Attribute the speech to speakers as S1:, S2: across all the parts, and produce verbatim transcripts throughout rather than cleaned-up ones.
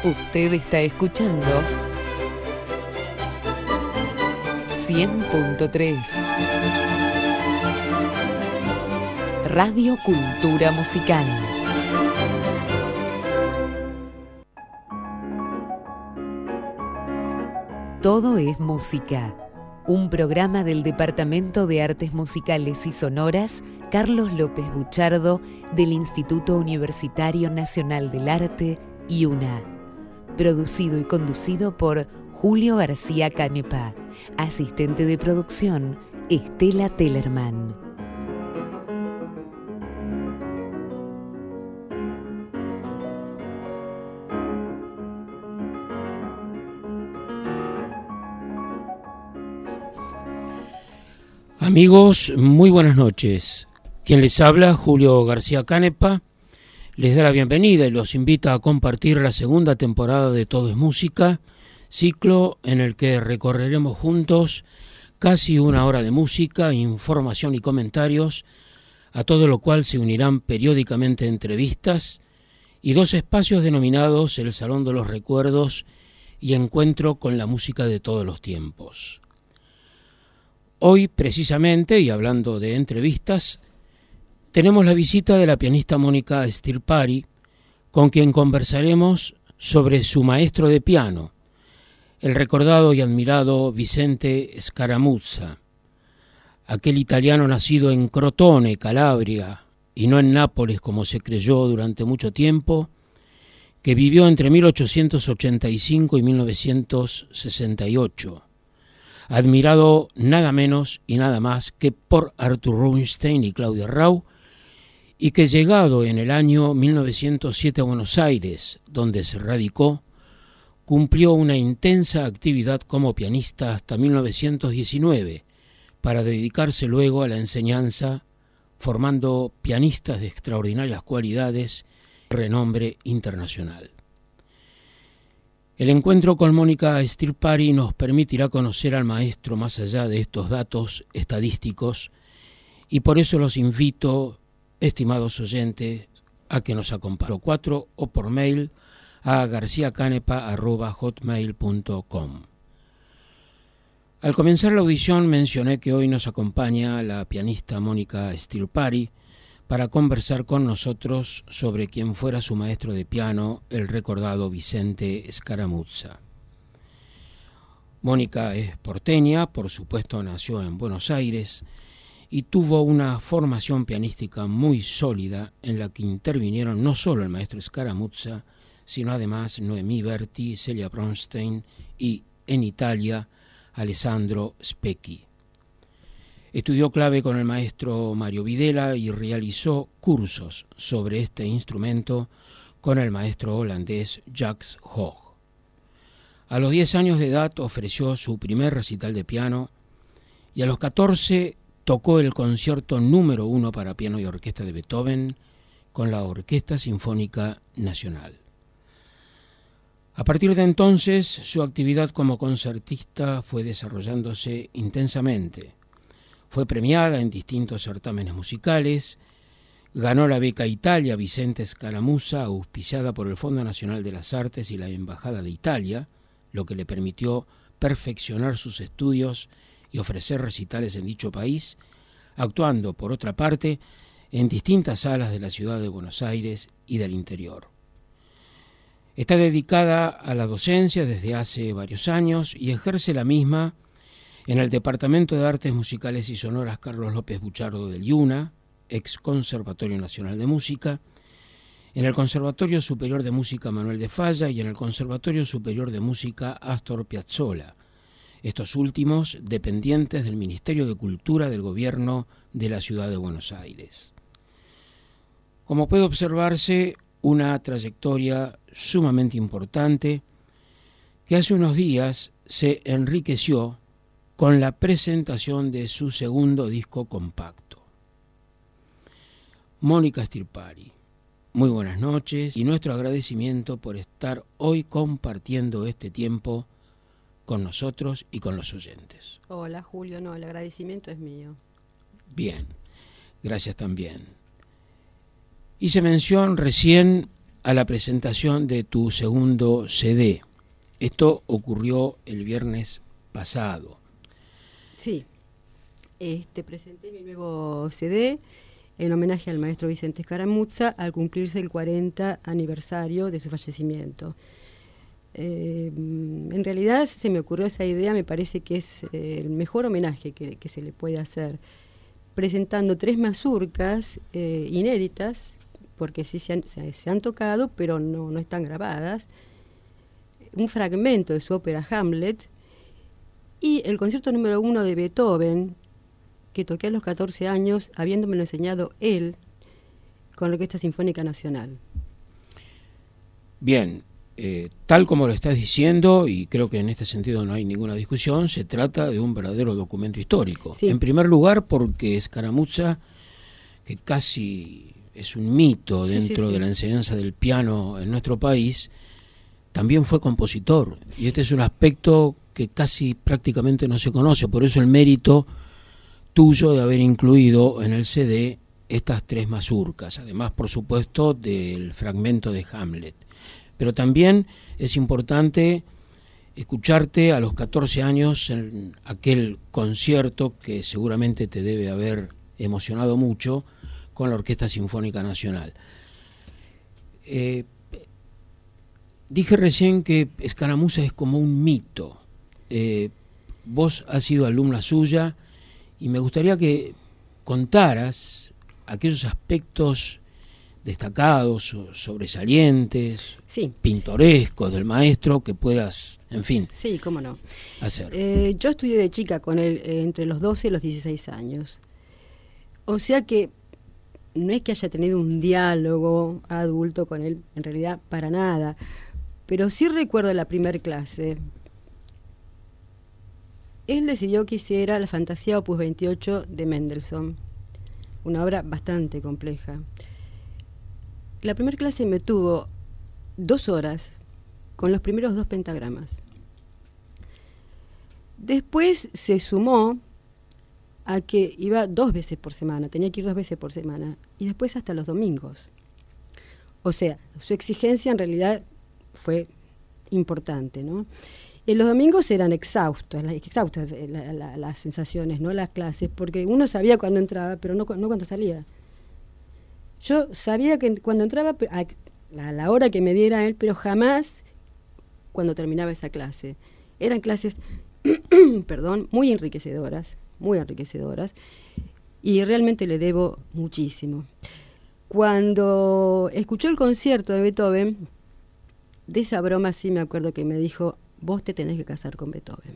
S1: Usted está escuchando cien punto tres Radio Cultura Musical. Todo es música. Un programa del Departamento de Artes Musicales y Sonoras Carlos López Buchardo del Instituto Universitario Nacional del Arte, I U N A. Producido y conducido por Julio García Canepa. Asistente de producción, Estela Tellerman.
S2: Amigos, muy buenas noches. Quien les habla, Julio García Canepa, les da la bienvenida y los invita a compartir la segunda temporada de Todo es Música, ciclo en el que recorreremos juntos casi una hora de música, información y comentarios, a todo lo cual se unirán periódicamente entrevistas y dos espacios denominados El Salón de los Recuerdos y Encuentro con la música de todos los tiempos. Hoy, precisamente, y hablando de entrevistas, tenemos la visita de la pianista Mónica Stirpari, con quien conversaremos sobre su maestro de piano, el recordado y admirado Vicente Scaramuzza, aquel italiano nacido en Crotone, Calabria, y no en Nápoles como se creyó durante mucho tiempo, que vivió entre mil ochocientos ochenta y cinco y mil novecientos sesenta y ocho. Admirado nada menos y nada más que por Arthur Rubinstein y Claudia Rau, y que llegado en el año mil novecientos siete a Buenos Aires, donde se radicó, cumplió una intensa actividad como pianista hasta mil novecientos diecinueve, para dedicarse luego a la enseñanza, formando pianistas de extraordinarias cualidades y renombre internacional. El encuentro con Mónica Stirpari nos permitirá conocer al maestro más allá de estos datos estadísticos y por eso los invito, estimados oyentes, a que nos acompañen cuatro o por mail a garciacanepa arroba hotmail punto com. Al comenzar la audición mencioné que hoy nos acompaña la pianista Mónica Stirpari para conversar con nosotros sobre quien fuera su maestro de piano, el recordado Vicente Scaramuzza. Mónica es porteña, por supuesto nació en Buenos Aires y tuvo una formación pianística muy sólida en la que intervinieron no solo el maestro Scaramuzza, sino además Noemí Berti, Celia Bronstein y, en Italia, Alessandro Specchi. Estudió clave con el maestro Mario Videla y realizó cursos sobre este instrumento con el maestro holandés Jacques Hoog. A los diez años de edad ofreció su primer recital de piano y a los catorce tocó el concierto número uno para piano y orquesta de Beethoven con la Orquesta Sinfónica Nacional. A partir de entonces, su actividad como concertista fue desarrollándose intensamente. Fue premiada en distintos certámenes musicales, ganó la beca Italia Vicente Scaramuzza, auspiciada por el Fondo Nacional de las Artes y la Embajada de Italia, lo que le permitió perfeccionar sus estudios y ofrecer recitales en dicho país, actuando, por otra parte, en distintas salas de la ciudad de Buenos Aires y del interior. Está dedicada a la docencia desde hace varios años y ejerce la misma en el Departamento de Artes Musicales y Sonoras Carlos López Buchardo del I U N A, ex Conservatorio Nacional de Música, en el Conservatorio Superior de Música Manuel de Falla y en el Conservatorio Superior de Música Astor Piazzolla, estos últimos dependientes del Ministerio de Cultura del Gobierno de la Ciudad de Buenos Aires. Como puede observarse, una trayectoria sumamente importante que hace unos días se enriqueció con la presentación de su segundo disco compacto. Mónica Stirpari, muy buenas noches y nuestro agradecimiento por estar hoy compartiendo este tiempo con nosotros y con los oyentes.
S3: Hola Julio, no, el agradecimiento es mío.
S2: Bien, gracias también. Hice mención recién a la presentación de tu segundo C D. Esto ocurrió el viernes pasado.
S3: Sí, este, presenté mi nuevo C D en homenaje al maestro Vicente Escaramuzza al cumplirse el cuarenta aniversario de su fallecimiento. Eh, en realidad se me ocurrió esa idea, me parece que es eh, el mejor homenaje que, que se le puede hacer, presentando tres mazurcas eh, inéditas, porque sí se han, se, se han tocado, pero no, no están grabadas, un fragmento de su ópera Hamlet y el concierto número uno de Beethoven, que toqué a los catorce años, habiéndomelo enseñado él con la Orquesta Sinfónica Nacional.
S2: Bien, eh, tal como lo estás diciendo, y creo que en este sentido no hay ninguna discusión, se trata de un verdadero documento histórico.
S3: Sí.
S2: En primer lugar, porque Escaramuzza, que casi es un mito dentro
S3: sí, sí, sí.
S2: de la enseñanza del piano en nuestro país, también fue compositor, y este es un aspecto que casi prácticamente no se conoce, por eso el mérito tuyo de haber incluido en el C D estas tres mazurcas, además por supuesto del fragmento de Hamlet. Pero también es importante escucharte a los catorce años en aquel concierto que seguramente te debe haber emocionado mucho con la Orquesta Sinfónica Nacional. Eh, dije recién que Escaramuzza es como un mito. Eh, vos has sido alumna suya y me gustaría que contaras aquellos aspectos destacados, sobresalientes,
S3: Sí.
S2: pintorescos del maestro que puedas, en fin,
S3: Sí, cómo no.
S2: hacer.
S3: Eh, yo estudié de chica con él eh, entre los doce y los dieciséis años. O sea que no es que haya tenido un diálogo adulto con él, en realidad para nada. Pero sí recuerdo la primer clase. Él decidió que hiciera la Fantasía Opus veintiocho de Mendelssohn, una obra bastante compleja. La primera clase me tuvo dos horas con los primeros dos pentagramas. Después se sumó a que iba dos veces por semana, tenía que ir dos veces por semana, y después hasta los domingos. O sea, su exigencia en realidad fue importante, ¿no? Y los domingos eran exhaustos, las, exhaustas la, la, las sensaciones, ¿no? Las clases, porque uno sabía cuándo entraba, pero no, no cuándo salía. Yo sabía que cuando entraba a, a la hora que me diera él, pero jamás cuando terminaba esa clase. Eran clases, perdón, muy enriquecedoras, muy enriquecedoras, y realmente le debo muchísimo. Cuando escuchó el concierto de Beethoven, de esa broma sí me acuerdo que me dijo: vos te tenés que casar con Beethoven.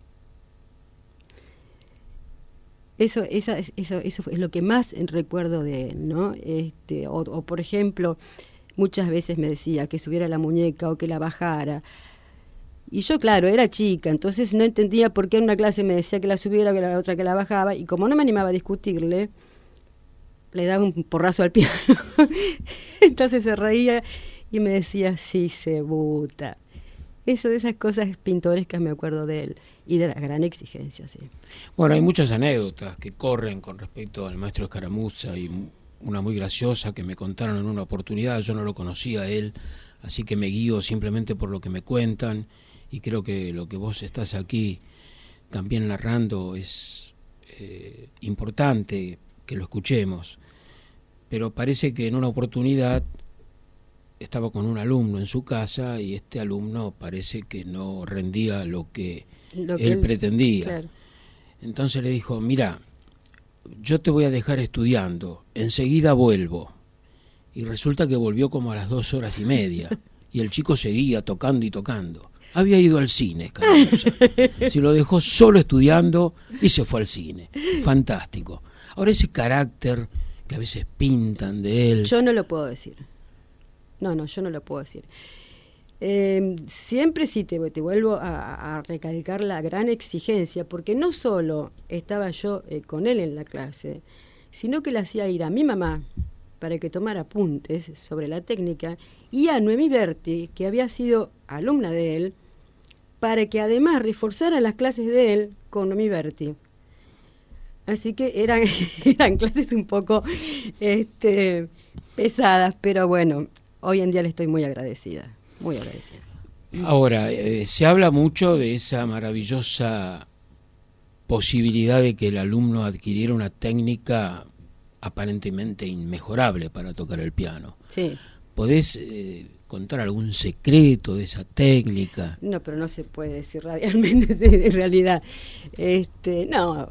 S3: Eso, esa, eso, eso es lo que más recuerdo de él, ¿no? Este, o, o, por ejemplo, muchas veces me decía que subiera la muñeca o que la bajara. Y yo, claro, era chica, entonces no entendía por qué en una clase me decía que la subiera, que la otra que la bajaba, y como no me animaba a discutirle, le daba un porrazo al piano. Entonces se reía y me decía: sí, cebuta. Eso, de esas cosas pintorescas me acuerdo de él, y de la gran exigencia, sí.
S2: Bueno, hay muchas anécdotas que corren con respecto al maestro Escaramuzza, y una muy graciosa que me contaron en una oportunidad. Yo no lo conocía a él, así que me guío simplemente por lo que me cuentan, y creo que lo que vos estás aquí también narrando es eh, importante que lo escuchemos. Pero parece que en una oportunidad estaba con un alumno en su casa y este alumno parece que no rendía lo que, lo que él, él pretendía. Claro. Entonces le dijo: mira, yo te voy a dejar estudiando, enseguida vuelvo. Y resulta que volvió como a las dos horas y media y el chico seguía tocando y tocando. Había ido al cine, Escaramuzza. Se lo dejó solo estudiando y se fue al cine. Fantástico. Ahora, ese carácter que a veces pintan de él...
S3: Yo no lo puedo decir. No, no, yo no lo puedo decir. Eh, siempre sí te, te vuelvo a, a recalcar la gran exigencia, porque no solo estaba yo eh, con él en la clase, sino que le hacía ir a mi mamá para que tomara apuntes sobre la técnica, y a Noemí Berti, que había sido alumna de él, para que además reforzara las clases de él con Noemí Berti. Así que eran, eran clases un poco este, pesadas, pero bueno, hoy en día le estoy muy agradecida, muy agradecida.
S2: Ahora, eh, se habla mucho de esa maravillosa posibilidad de que el alumno adquiriera una técnica aparentemente inmejorable para tocar el piano.
S3: Sí.
S2: ¿Podés eh, contar algún secreto de esa técnica?
S3: No, pero no se puede decir radialmente en realidad. Este, no,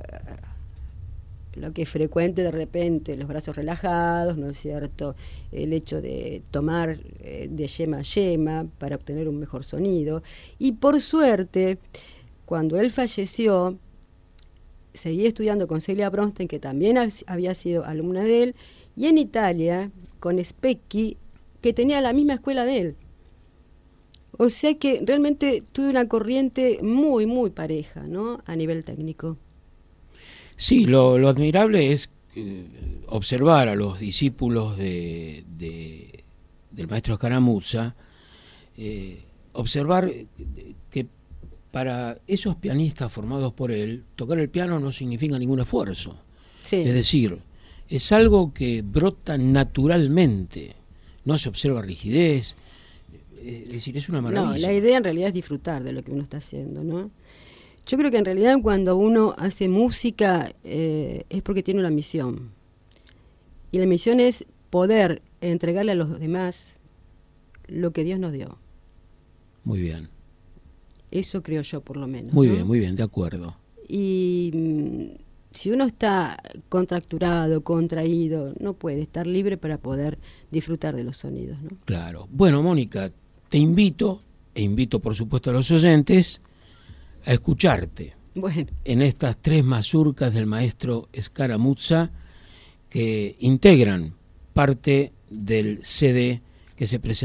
S3: lo que es frecuente de repente, los brazos relajados, ¿no es cierto? El hecho de tomar eh, de yema a yema para obtener un mejor sonido. Y por suerte, cuando él falleció, seguí estudiando con Celia Bronstein, que también había sido alumna de él, y en Italia con Specchi, que tenía la misma escuela de él. O sea que realmente tuve una corriente muy, muy pareja, ¿no? A nivel técnico.
S2: Sí, lo, lo admirable es eh, observar a los discípulos de, de, del maestro Scaramuzza, eh, observar que para esos pianistas formados por él, tocar el piano no significa ningún esfuerzo. Sí. Es decir, es algo que brota naturalmente, no se observa rigidez, es decir, es una maravilla.
S3: No, la idea en realidad es disfrutar de lo que uno está haciendo, ¿no? Yo creo que en realidad cuando uno hace música eh, es porque tiene una misión. Y la misión es poder entregarle a los demás lo que Dios nos dio.
S2: Muy bien.
S3: Eso creo yo, por lo menos.
S2: Muy
S3: ¿no?
S2: bien, muy bien, de acuerdo.
S3: Y mmm, si uno está contracturado, contraído, no puede estar libre para poder disfrutar de los sonidos, ¿no?
S2: Claro. Bueno, Mónica, te invito, e invito por supuesto a los oyentes, a escucharte
S3: bueno.
S2: en estas tres mazurcas del maestro Scaramuzza que integran parte del C D que se presenta